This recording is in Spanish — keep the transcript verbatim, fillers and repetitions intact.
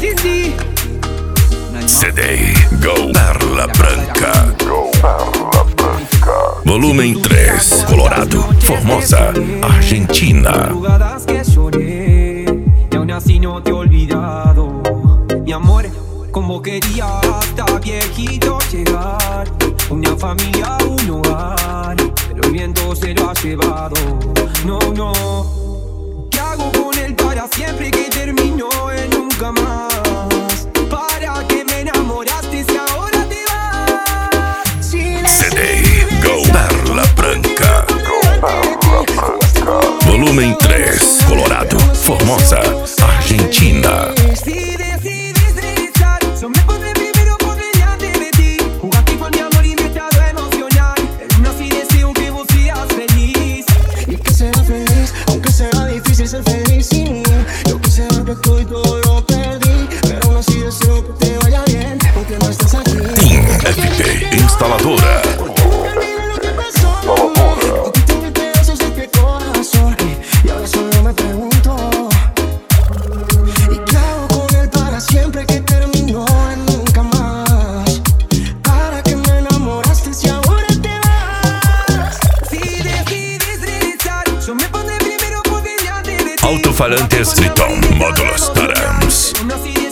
sí, sí. C D Go Perla Branca. Go Perla Branca. Volumen tres, Colorado, Formosa, Argentina. Madrugadas que lloré y aún así no te he olvidado. Mi amor, como quería hasta viejito llegar. Una familia, un hogar, pero el viento se lo ha llevado. No, no. ¿Qué hago con él para siempre que terminó en nunca más? ¿Para que me enamoraste si ahora te vas? C D Go Perla Branca. Go Perla Branca. Volumen tres, Colorado, Formosa, Argentina. Si decides regresar, yo me pondré primero por delante de ti. Jugaste con mi amor y me he estado a emocionar, pero aún así deseo que vos seas feliz. Y que seas feliz, aunque sea difícil ser feliz sin mí. Yo quise darte todo y todo lo perdí, pero aún así deseo que te vaya bien, aunque no estés aquí. Team F P Instaladora. Y ahora solo me pregunto, ¿y qué hago con él para siempre que terminó en nunca más? ¿Para que me enamoraste si ahora te vas? Si decides regresar, yo me pondré primero por delante de ti. Altofalantes Triton Módulos Tarams. Aún así